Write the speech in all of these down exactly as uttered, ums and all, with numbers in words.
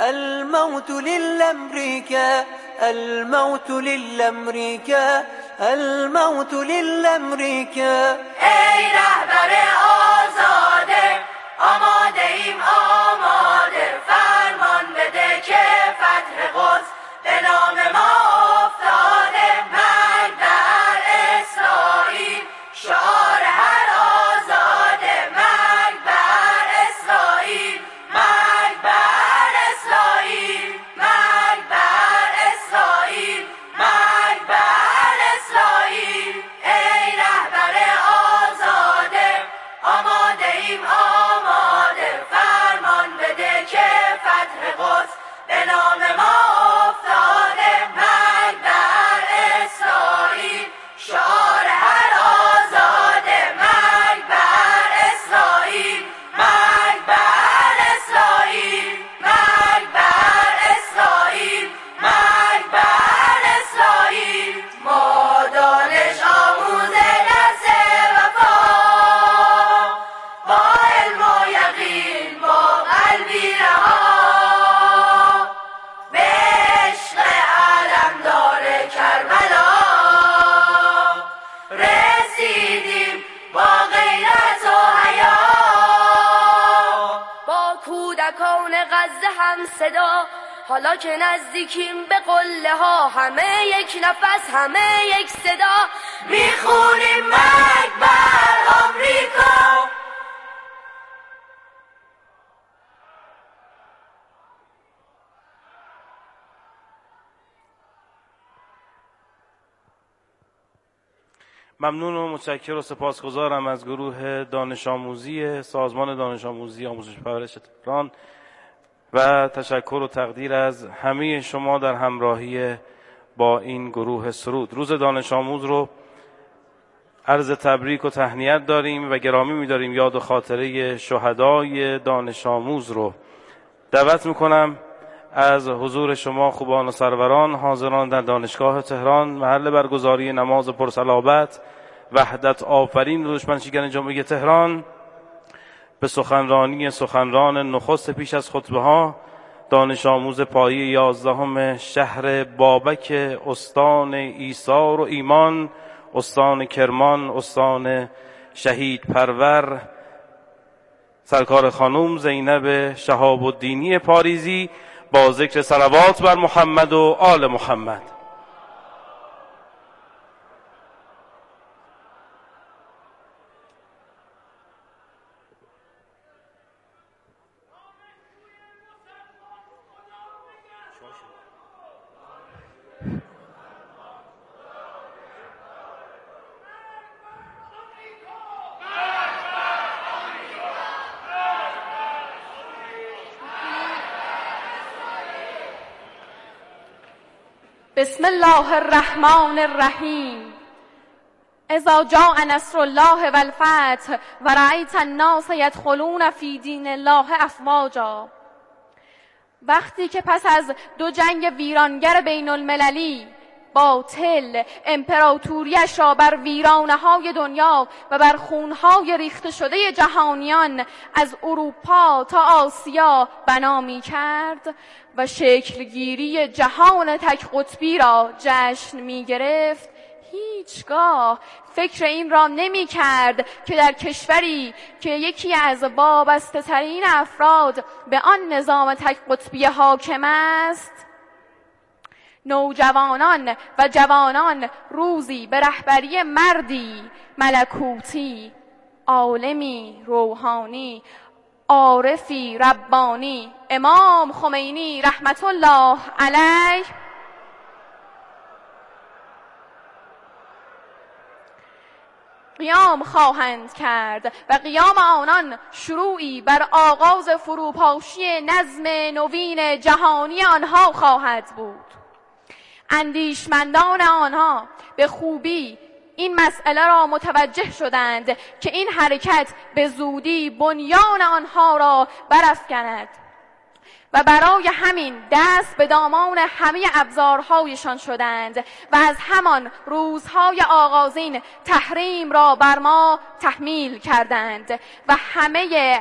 الموت للأمريكا، الموت للأمريكا، الموت للأمريكا. ای رهبر آزاده، آماده ایم آماده، فرمان بده که فتح قدس به نام ما افتاده. مرگ بر اسرائیل شعار هر آزاده، مرگ بر اسرائیل، مرگ بر اسرائیل، مرگ بر اسرائیل، مرگ بر اسرائیل. ای رهبر آزاده، آماده ایم آماده، فرمان بده که فتح قدس به نام ما افتاده. مرگ بر اسرائیل شعار هر آزاده، مرگ بر اسرائیل، مرگ بر اسرائیل، مرگ بر اسرائیل، مرگ بر اسرائیل. ما دانش آموز درس وفا، با علم و یقین، با قلبی رها، به عشق علمدار کربلا رسیدیم با غیرت و حیا. با کودکان غزه هم صدا، حالا که نزدیکیم به قله ها، همه یک نفس، همه یک صدا، میخونیم مرگ بر آمریکا. ممنون و متشکر و سپاسگزارم از گروه دانش آموزی سازمان دانش آموزی آموزش پرورش تهران و تشکر و تقدیر از همه شما در همراهی با این گروه سرود. روز دانش آموز رو عرض تبریک و تهنیت داریم و گرامی می‌داریم. یاد و خاطره شهدای دانش آموز رو دعوت می‌کنم از حضور شما خوبان و سروران حاضران در دانشگاه تهران، محل برگزاری نماز پرصلابت وحدت آفرین دانشمندان جامعه تهران، به سخنرانی سخنران نخست پیش از خطبه ها دانش آموز پایه یازدهم شهر بابک، استان ایثار و ایمان، استان کرمان، استان شهید پرور، سرکار خانم زینب شهاب الدینی پاریزی، با ذکر صلوات بر محمد و آل محمد. بسم الله الرحمن الرحیم. اذا جاء نصر الله والفتح و رأیت الناس یدخلون فی دین الله افواجا. وقتی که پس از دو جنگ ویرانگر بین المللی باطل امپراتوریش را بر ویرانه‌های دنیا و بر خونهای ریخته شده جهانیان از اروپا تا آسیا بنا می کرد و شکلگیری جهان تک قطبی را جشن می گرفت، هیچگاه فکر این را نمی کرد که در کشوری که یکی از وابسته ترین افراد به آن نظام تک قطبی حاکم است، نوجوانان و جوانان روزی به رهبری مردی ملکوتی، عالمی روحانی، عارفی ربانی، امام خمینی رحمت الله علیه، قیام خواهند کرد و قیام آنان شروعی بر آغاز فروپاشی نظم نوین جهانی آنها خواهد بود. اندیشمندان آنها به خوبی این مسئله را متوجه شدند که این حرکت به زودی بنیان آنها را برافکند و برای همین دست به دامان همه ابزارهایشان شدند و از همان روزهای آغازین تحریم را بر ما تحمیل کردند و همه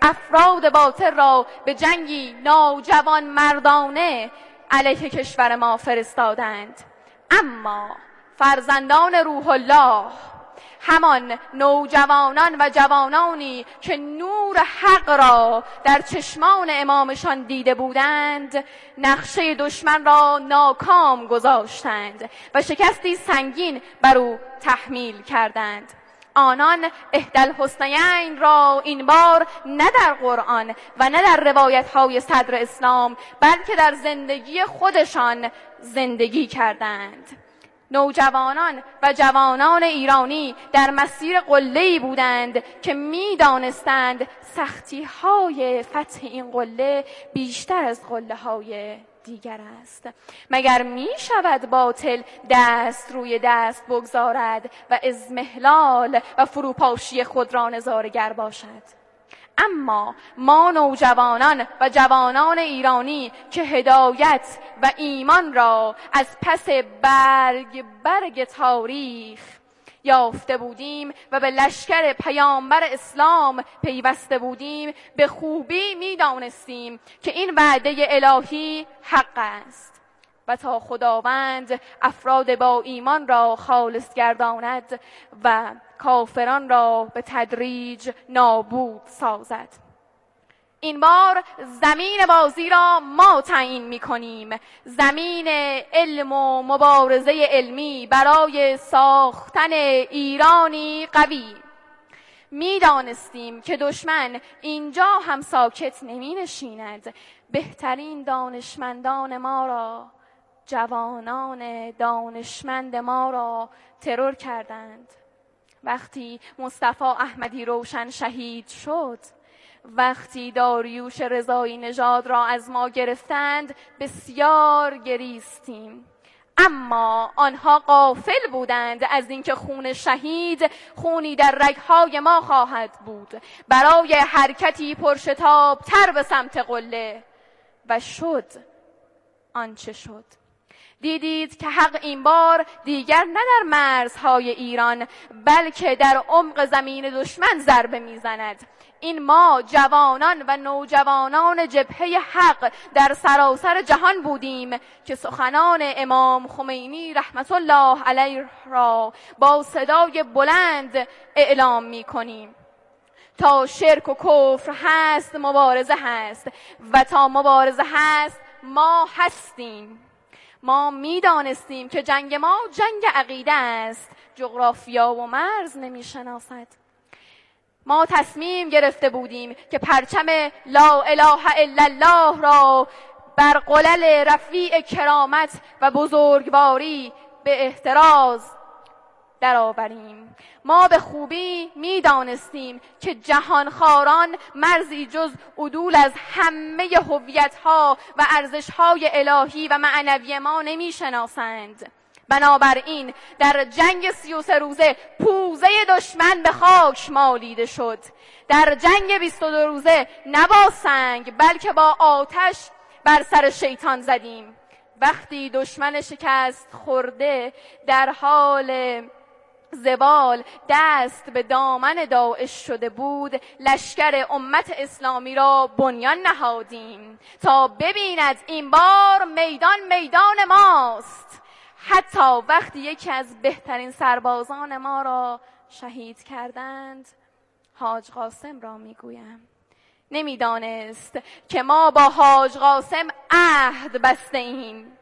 افراد باطل را به جنگی ناجوان مردانه علیه کشور ما فرستادند. اما فرزندان روح الله، همان نوجوانان و جوانانی که نور حق را در چشمان امامشان دیده بودند، نقشه دشمن را ناکام گذاشتند و شکستی سنگین بر او تحمیل کردند. آنان احدی الحسنیین را این بار نه در قرآن و نه در روایت‌های صدر اسلام بلکه در زندگی خودشان زندگی کردند. نوجوانان و جوانان ایرانی در مسیر قله‌ای بودند که می‌دانستند سختی‌های فتح این قله بیشتر از قله‌های دیگر است. مگر می شود باطل دست روی دست بگذارد و اضمحلال و فروپاشی خود را نظاره‌گر باشد؟ اما ما نوجوانان و جوانان ایرانی که هدایت و ایمان را از پس برگ برگ تاریخ یافته بودیم و به لشکر پیامبر اسلام پیوسته بودیم، به خوبی می دانستیم که این وعده الهی حق است و تا خداوند افراد با ایمان را خالص گرداند و کافران را به تدریج نابود سازد. این بار زمین بازی را ما تعیین می‌کنیم، زمین علم و مبارزه علمی برای ساختن ایرانی قوی. می‌دانستیم که دشمن اینجا هم ساکت نمی‌نشیند. بهترین دانشمندان ما را، جوانان دانشمند ما را ترور کردند. وقتی مصطفی احمدی روشن شهید شد، وقتی داریوش رضایی نژاد را از ما گرفتند، بسیار گریستیم. اما آنها غافل بودند از اینکه خون شهید خونی در رگهای ما خواهد بود برای حرکتی پرشتاب تر به سمت قله. و شد آنچه شد. دیدید که حق این بار دیگر نه در مرزهای ایران بلکه در عمق زمین دشمن ضربه میزند. این ما جوانان و نوجوانان جبهه حق در سراسر جهان بودیم که سخنان امام خمینی رحمت الله علیه را با صدای بلند اعلام می‌کنیم. تا شرک و کفر هست مبارزه هست و تا مبارزه هست ما هستیم. ما می‌دانستیم که جنگ ما جنگ عقیده است، جغرافیا و مرز نمی‌شناسد. ما تصمیم گرفته بودیم که پرچم لا اله الا الله را بر قلل رفیع کرامت و بزرگواری به احتراز درآوریم. ما به خوبی می‌دانستیم که جهانخواران مرزی جز عدول از همه هویت‌ها و ارزش‌های الهی و معنوی ما نمی‌شناسند. بنابراین در جنگ سی و سه روزه پوزه دشمن به خاک مالیده شد. در جنگ بیست و دو روزه نه با سنگ بلکه با آتش بر سر شیطان زدیم. وقتی دشمن شکست خورده در حال زوال دست به دامن داعش شده بود، لشکر امت اسلامی را بنیان نهادیم تا ببیند این بار میدان میدان ماست. حتی وقتی یکی از بهترین سربازان ما را شهید کردند، حاج قاسم را میگویم، نمیدانست که ما با حاج قاسم عهد بسته ایم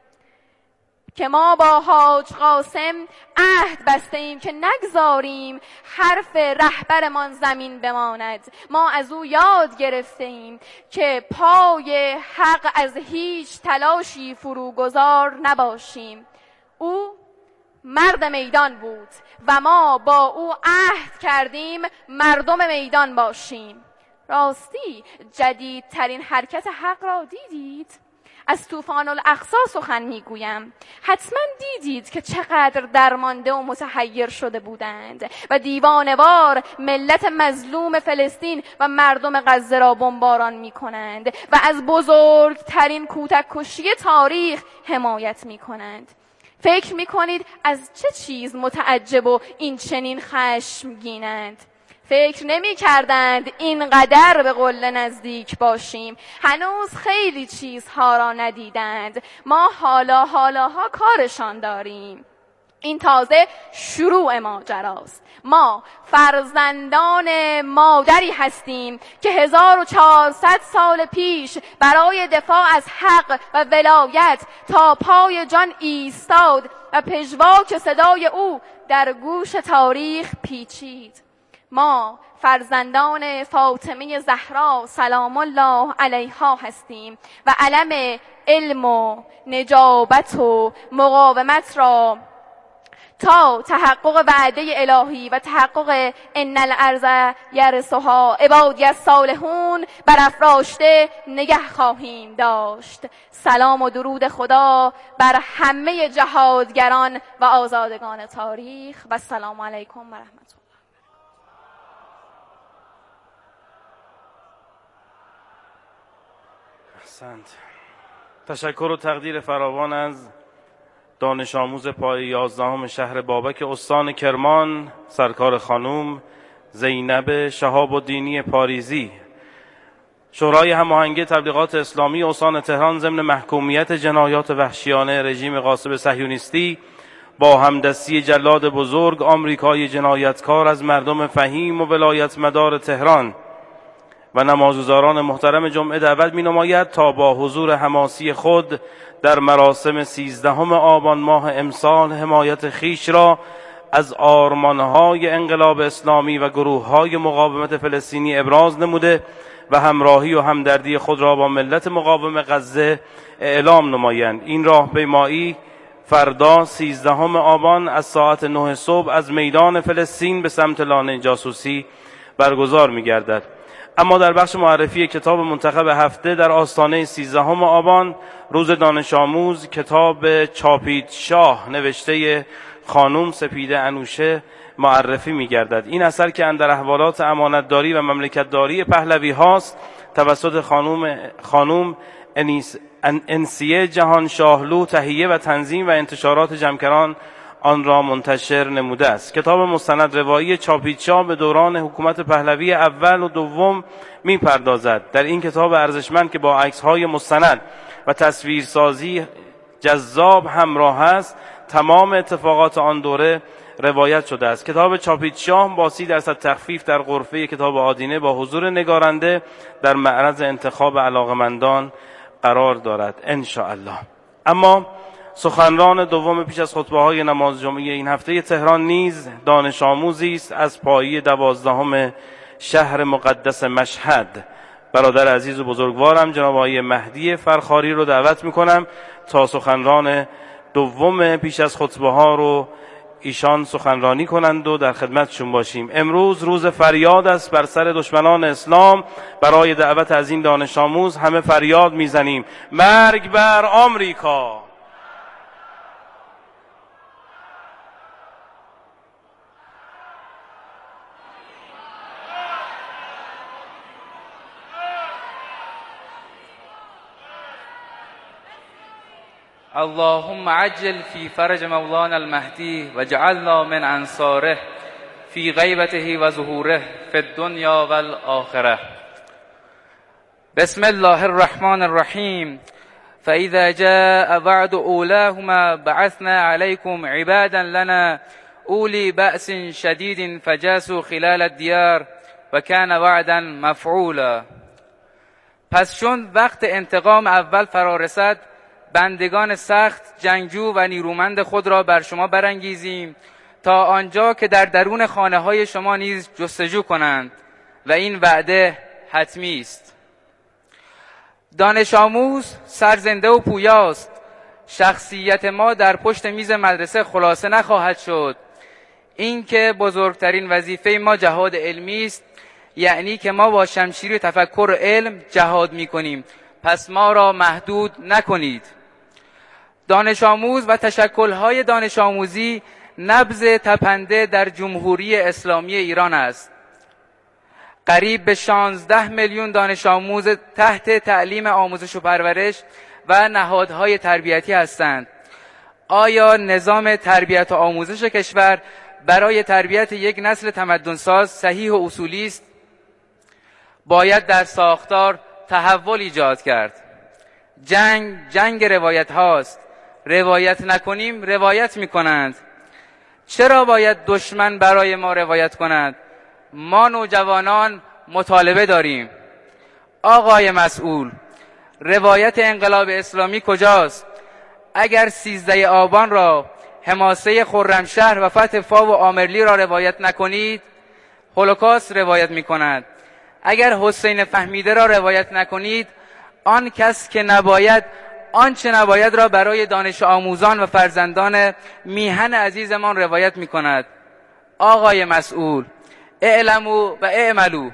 که ما با حاج قاسم عهد بسته ایم که نگذاریم حرف رهبرمان زمین بماند. ما از او یاد گرفته ایم که پای حق از هیچ تلاشی فروگذار نباشیم. او مرد میدان بود و ما با او عهد کردیم مردم میدان باشیم. راستی جدیدترین حرکت حق را دیدید؟ از طوفان الاقصی سخن میگویم. حتما دیدید که چقدر درمانده و متحیر شده بودند و دیوانوار ملت مظلوم فلسطین و مردم غزه را بمباران میکنند و از بزرگترین کوتک کشی تاریخ حمایت میکنند. فکر میکنید از چه چیز متعجب و این چنین خشمگینند؟ فکر نمی کردند اینقدر به قله نزدیک باشیم. هنوز خیلی چیزها را ندیدند. ما حالا حالاها کارشان داریم. این تازه شروع ماجراست. ما فرزندان مادری هستیم که هزار و چهارصد سال پیش برای دفاع از حق و ولایت تا پای جان ایستاد و پژواک صدای او در گوش تاریخ پیچید. ما فرزندان فاطمه زهرا سلام الله علیها هستیم و علم علم و نجابت و مقاومت را تا تحقق وعده الهی و تحقق ان الارض یرثها عبادی الصالحون برافراشته نگه خواهیم داشت. سلام و درود خدا بر همه جهادگران و آزادگان تاریخ و السلام علیکم و رحمت الله. احسنت. تشکر و تقدیر فراوان از دانش آموز پایه یازدهم شهر بابک استان کرمان سرکار خانم زینب شهاب الدینی پاریزی. شورای هماهنگی تبلیغات اسلامی استان تهران ضمن محکومیت جنایات وحشیانه رژیم غاصب صهیونیستی با همدستی جلاد بزرگ آمریکای جنایتکار از مردم فهیم و ولایت مدار تهران و نمازگزاران محترم جمعه دعوت می نماید تا با حضور حماسی خود در مراسم سیزدهم آبان ماه امسال حمایت خیش را از آرمانهای انقلاب اسلامی و گروههای مقاومت فلسطینی ابراز نموده و همراهی و همدردی خود را با ملت مقاوم غزه اعلام نمایند. این راهپیمایی فردا سیزدهم آبان از ساعت نه صبح از میدان فلسطین به سمت لانه جاسوسی برگزار می گردد. اما در بخش معرفی کتاب منتخب هفته در آستانه سیزدهم آبان روز دانش آموز کتاب چاپید شاه نوشته خانم سپیده انوشه معرفی می گردد. این اثر که اندر احوالات امانتداری و مملکتداری پهلوی هاست توسط خانم خانم انیس انسیه جهان شاهلو تهیه و تنظیم و انتشارات جمکران آن را منتشر نموده است. کتاب مستند روایی چاپید شاه به دوران حکومت پهلوی اول و دوم می پردازد. در این کتاب ارزشمند که با عکس‌های مستند و تصویرسازی جذاب همراه است تمام اتفاقات آن دوره روایت شده است. کتاب چاپید شاه با سی درصد تخفیف در غرفه کتاب آدینه با حضور نگارنده در معرض انتخاب علاقمندان قرار دارد ان شاء الله. اما سخنران دوم پیش از خطبه های نماز جمعه این هفته تهران نیز دانش آموزی است از پایه دوازدهم شهر مقدس مشهد. برادر عزیز و بزرگوارم جناب آقای مهدی فرخاری رو دعوت میکنم تا سخنران دوم پیش از خطبه ها رو ایشان سخنرانی کنند و در خدمتشون باشیم. امروز روز فریاد است بر سر دشمنان اسلام. برای دعوت از این دانش آموز همه فریاد میزنیم مرگ بر آمریکا. اللهم عجل في فرج مولانا المهدي واجعلنا من انصاره في غيبته وظهوره في الدنيا والآخرة. بسم الله الرحمن الرحيم. فإذا جاء وعد أولاهما بعثنا عليكم عبادا لنا أولي بأس شديد فجاسوا خلال الديار وكان وعدا مفعولا. پس چون وقت انتقام اول فرا رسد بندگان سخت جنگجو و نیرومند خود را بر شما برانگیزیم تا آنجا که در درون خانه های شما نیز جستجو کنند و این وعده حتمی است. دانش آموز سرزنده و پویاست. شخصیت ما در پشت میز مدرسه خلاصه نخواهد شد. این که بزرگترین وظیفه ما جهاد علمی است، یعنی که ما با شمشیر تفکر و علم جهاد می کنیم. پس ما را محدود نکنید. دانش آموز و تشکل‌های دانش آموزی نبض تپنده در جمهوری اسلامی ایران است. قریب به شانزده میلیون دانش آموز تحت تعلیم آموزش و پرورش و نهادهای تربیتی هستند. آیا نظام تربیت و آموزش کشور برای تربیت یک نسل تمدنساز صحیح و اصولی است، باید در ساختار تحول ایجاد کرد. جنگ جنگ روایت هاست. روایت نکنیم روایت می کنند. چرا باید دشمن برای ما روایت کند؟ ما نوجوانان مطالبه داریم. آقای مسئول، روایت انقلاب اسلامی کجاست؟ اگر سیزده آبان را، حماسه خرمشهر و فتح فا و آمرلی را روایت نکنید، هولوکاست روایت می کند. اگر حسین فهمیده را روایت نکنید، آن کس که نباید آنچه نباید را برای دانش آموزان و فرزندان میهن عزیزمان روایت می کند. آقای مسئول، اعلموا و اعملوا.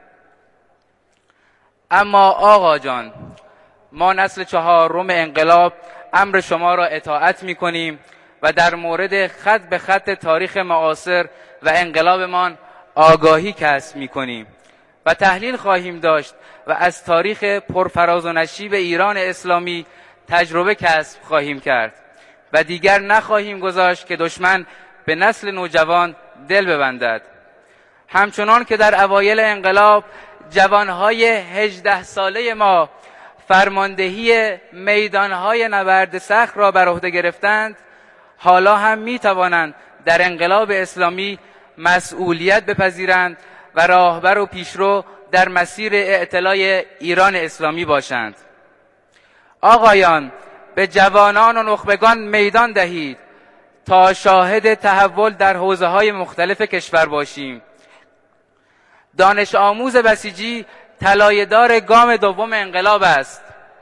اما آقا جان، ما نسل چهارم انقلاب امر شما را اطاعت می کنیم و در مورد خط به خط تاریخ معاصر و انقلابمان آگاهی کسب می کنیم و تحلیل خواهیم داشت و از تاریخ پرفراز و نشیب ایران اسلامی تجربه کسب خواهیم کرد و دیگر نخواهیم گذاشت که دشمن به نسل نوجوان دل ببندد. همچنان که در اوایل انقلاب جوانهای هجده ساله ما فرماندهی میدانهای نبرد سخت را بر عهده گرفتند، حالا هم می توانند در انقلاب اسلامی مسئولیت بپذیرند و راهبر و پیشرو در مسیر اعتلاء ایران اسلامی باشند. آقایان، به جوانان و نخبگان میدان دهید تا شاهد تحول در حوزه‌های مختلف کشور باشیم. دانش آموز بسیجی طلایه‌دار گام دوم انقلاب است.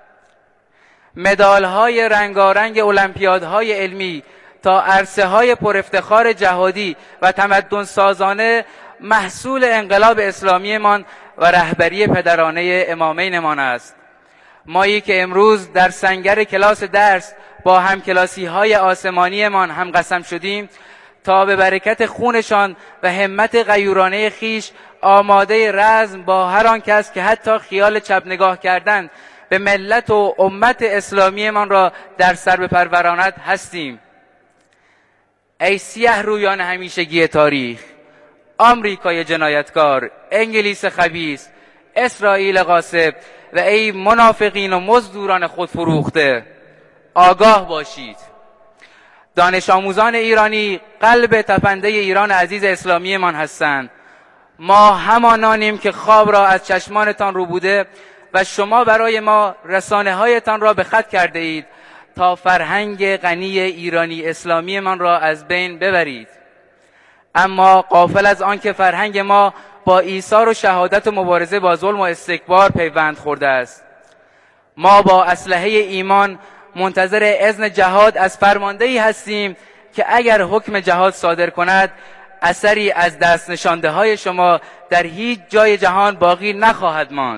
مدال‌های رنگارنگ المپیادهای علمی تا عرصه‌های پر افتخار جهادی و تمدن سازانه محصول انقلاب اسلامیمان و رهبری پدرانه امامینمان است. مایی که امروز در سنگر کلاس درس با همکلاسی‌های آسمانیمان هم قسم شدیم تا به برکت خونشان و همت غیورانه خیش آماده رزم با هر آن کس که حتی خیال چپ نگاه کردن به ملت و امت اسلامی من را در سر بپروراند هستیم. ای سیه رویان همیشگی تاریخ، آمریکای جنایتکار، انگلیس خبیث، اسرائیل غاصب و ای منافقین و مزدوران خود فروخته، آگاه باشید. دانش آموزان ایرانی قلب تپنده ایران عزیز اسلامی من هستند. ما همانانیم که خواب را از چشمانتان رو بوده و شما برای ما رسانه هایتان را به خط کرده اید تا فرهنگ غنی ایرانی اسلامی من را از بین ببرید. اما غافل از آن که فرهنگ ما با ایثار و شهادت و مبارزه با ظلم و استکبار پیوند خورده است. ما با اسلحه ایمان منتظر اذن جهاد از فرماندهی هستیم که اگر حکم جهاد صادر کند اثری از دست نشانده های شما در هیچ جای جهان باقی نخواهد ماند.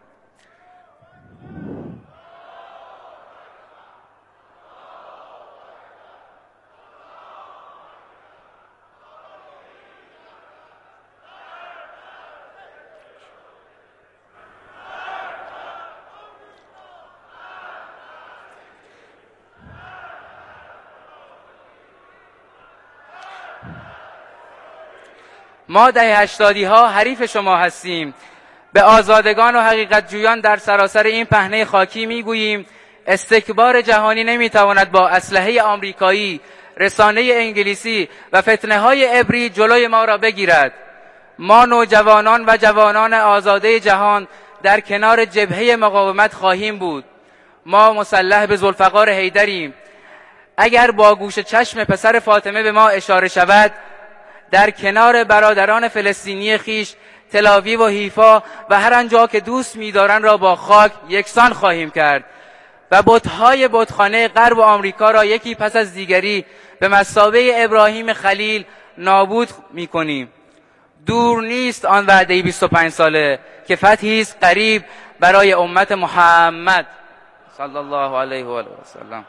ما دهه هشتادی ها حریف شما هستیم. به آزادگان و حقیقت جویان در سراسر این پهنه خاکی میگوییم استکبار جهانی نمیتواند با اسلحه آمریکایی، رسانه انگلیسی و فتنه های عبری جلوی ما را بگیرد. ما نوجوانان و جوانان آزاده جهان در کنار جبهه مقاومت خواهیم بود. ما مسلح به ذوالفقار حیدریم. اگر با گوش چشم پسر فاطمه به ما اشاره شود، در کنار برادران فلسطینی خیش تلاویو و حیفا و هر آنجا که دوست می‌دارند را با خاک یکسان خواهیم کرد و بت‌های بتخانه غرب و آمریکا را یکی پس از دیگری به مثابه ابراهیم خلیل نابود می‌کنیم. دور نیست آن وعده بیست و پنج ساله که فتحی است قریب برای امت محمد صلی الله علیه و آله و سلم.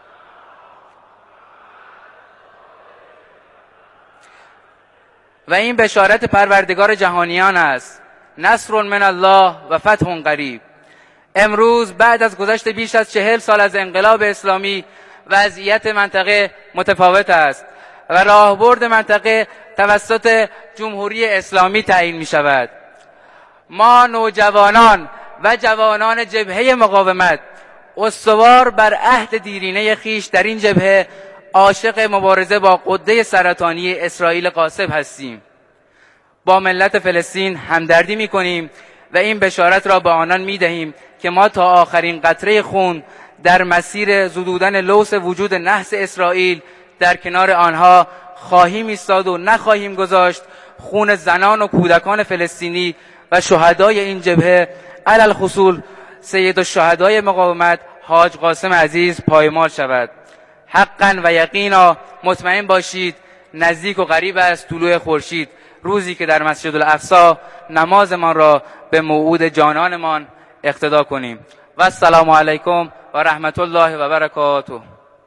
و این بشارت پروردگار جهانیان است. نصر من الله و فتح قریب. امروز بعد از گذشت بیش از چهل سال از انقلاب اسلامی وضعیت منطقه متفاوت است. و راهبرد منطقه توسط جمهوری اسلامی تعیین می شود. ما نوجوانان و جوانان جبهه مقاومت استوار بر عهد دیرینه خیش در این جبهه عاشق مبارزه با غده سرطانی اسرائیل غاصب هستیم. با ملت فلسطین همدردی می کنیم و این بشارت را به آنان می دهیم که ما تا آخرین قطره خون در مسیر زدودن لوث وجود نحس اسرائیل در کنار آنها خواهیم ایستاد و نخواهیم گذاشت خون زنان و کودکان فلسطینی و شهدای این جبهه علل خصوص سید الشهدای مقاومت حاج قاسم عزیز پایمال شود. حقا و یقینا مطمئن باشید نزدیک و قریب است طلوع خورشید، روزی که در مسجد الاقصی نمازمان را به موعود جانانمان اقتدا کنیم. و السلام علیکم و رحمت الله و برکاته.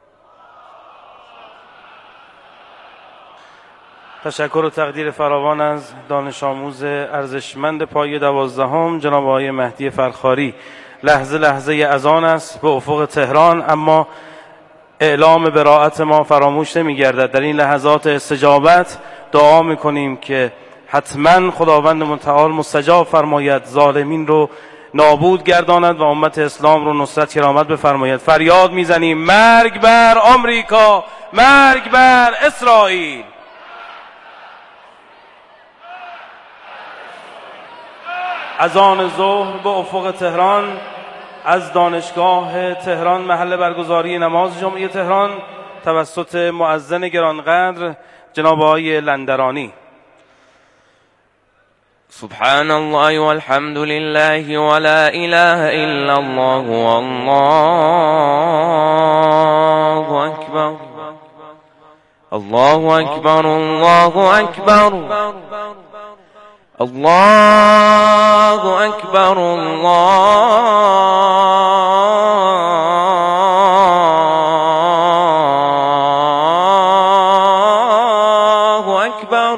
تشکر و تقدیر فراوان از دانش آموز ارزشمند پایه دوازدهم جناب آقای مهدی فرخاری. لحظه لحظه اذان است به افق تهران، اما اعلام براءت ما فراموش نمی گردد. در این لحظات استجابت دعا می کنیم که حتما خداوند متعال مستجاب فرماید، ظالمین رو نابود گرداند و امت اسلام رو نصرت کرامت بفرماید. فریاد میزنیم مرگ بر آمریکا، مرگ بر اسرائیل. اذان ظهر به افق تهران از دانشگاه تهران محل برگزاری نماز جمعه تهران توسط مؤذن گرانقدر جناب آقای لندرانی. سبحان الله والحمد لله ولا اله الا الله والله اكبر الله اكبر الله اكبر الله اكبر الله اكبر.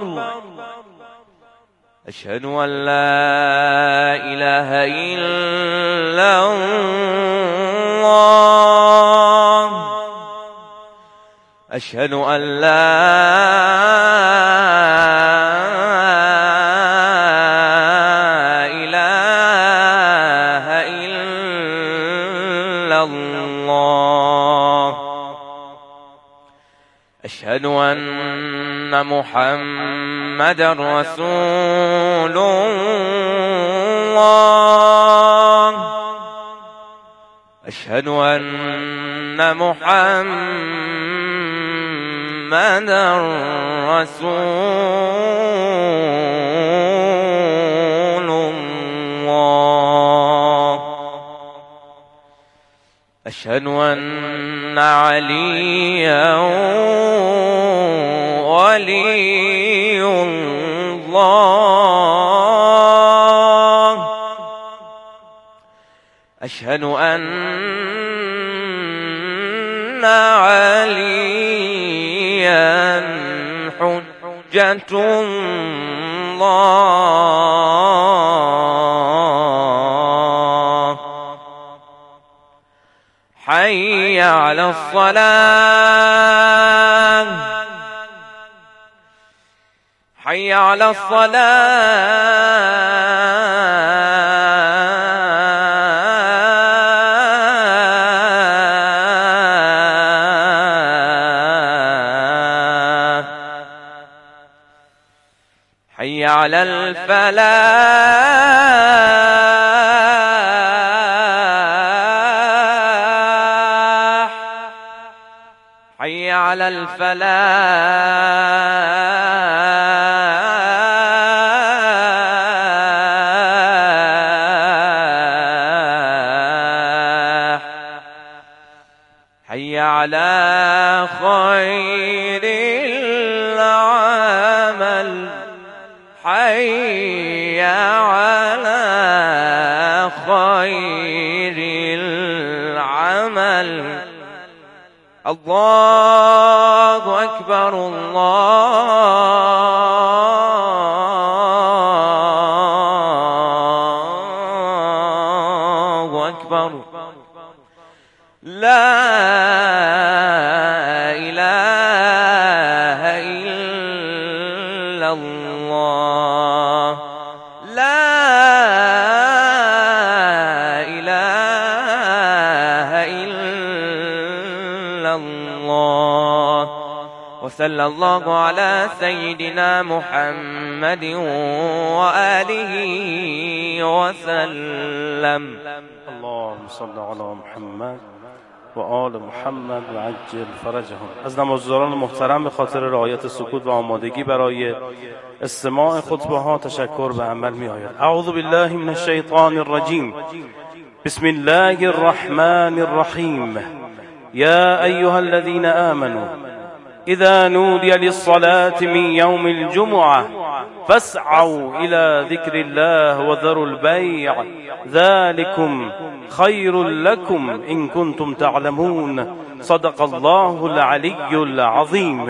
أشهد أن لا إله إلا الله أشهد أن لا إله إلا الله أشهد أن محمد رسول الله أشهد أن محمد رسول الله أشهد أن عليا ولي الله أشهد أن عليا حجة الله حي على الصلاة حي على الصلاة حي على الفلاح حي على الفلاح حي على خير العمل حي على خير العمل. الله أكبر الله أكبر لا إله إلا الله وصلى الله على سيدنا محمد وآله وسلم. اللهم صل على محمد و آل محمد و عجل فرجهم. از نمازگزاران محترم به خاطر رعایت سکوت و آمادگی برای استماع خطبه ها تشکر به عمل می آید. اعوذ بالله من الشیطان الرجیم. بسم الله الرحمن الرحیم. یا ایها الذین آمنوا اذا نودي للصلاة من يوم الجمعة فاسعوا إلى ذكر الله وذروا البيع ذلكم خير لكم إن كنتم تعلمون. صدق الله العلي العظيم.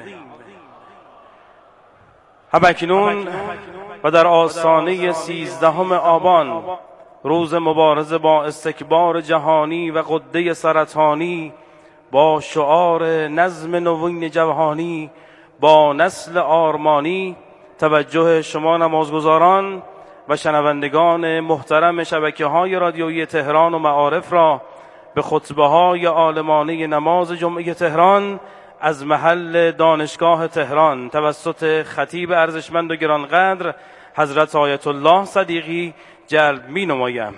همکنون و در آستانه سیزدهم آبان، روز مبارزه با استکبار جهانی و غده سرطانی، با شعار نظم نوین جهانی، با نسل آرمانی، توجه شما نمازگزاران و شنوندگان محترم شبکه‌های رادیویی تهران و معارف را به خطبه‌های عالمانه نماز جمعه تهران از محل دانشگاه تهران توسط خطیب ارزشمند و گرانقدر حضرت آیت الله صدیقی جلب می‌نمایم.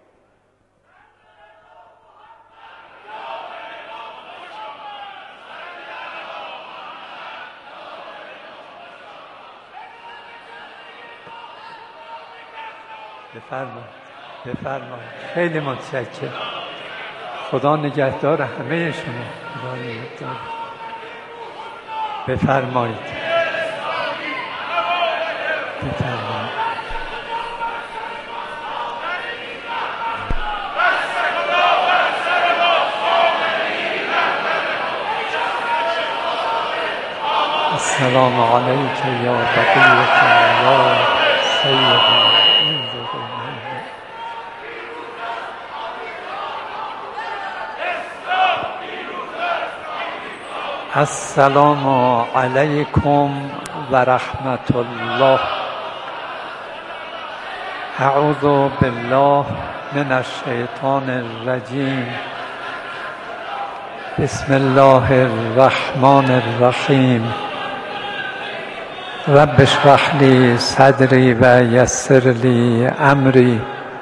بفرمایید بفرمایید. خیلی متشکرم. خدا نگهدار همه شما. خدا نگهدار. بفرمایید بفرمایید. السلام علیک یا بقیة الله سیدی. السلام علیکم و رحمت الله. اعوذ بالله من الشیطان الرجیم. بسم الله الرحمن الرحیم. رب اشرح لی صدری و یسر لی امری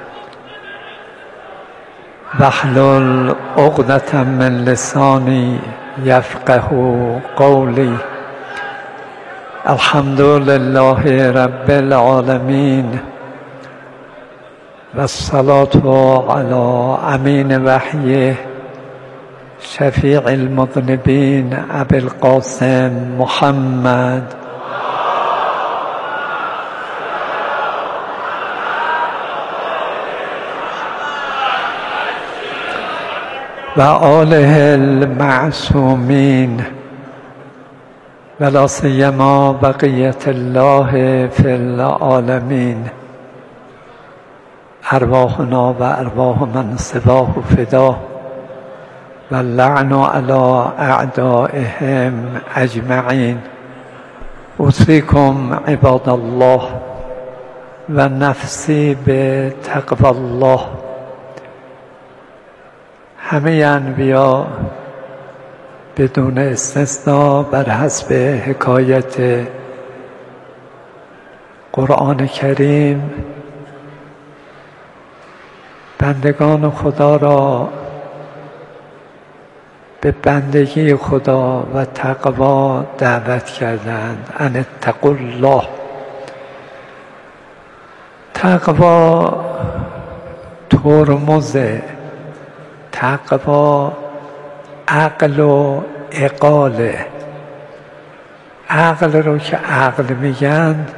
واحلل عقدة من لسانی یفقه قولی. الحمد لله رب العالمین و الصلاة علی امین وحیه شفیع المذنبین ابی القاسم محمد و آله المعصومین ولا سیما بقیت الله فی العالمین. ارواحنا و ارواح من سواه فدا و اللعن علی اعدائهم اجمعین. اوصیکم عباد الله و نفسی به تقوی الله. همه انبیا بدون استثنا بر حسب حکایت قرآن کریم بندگان خدا را به بندگی خدا و تقوا دعوت کردند. ان اتقوا الله. تقوا ترمز، تقوا عقل و عقاله. عقل رو که عقل میگن،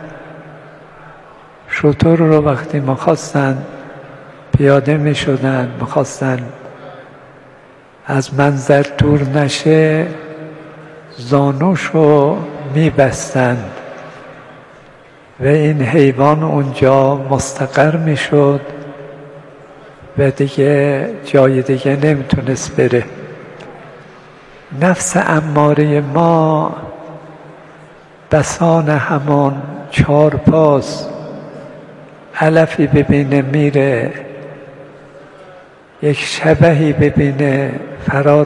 شتر رو وقتی میخواستن پیاده میشدن، میخواستن از منظر دور نشه، زانوش رو میبستند و این حیوان اونجا مستقر میشد و دیگه جای دیگه نمیتونست بره. نفس اماره ما بسان همان چار پاس، علفی ببینه میره، یک شبحی ببینه فرار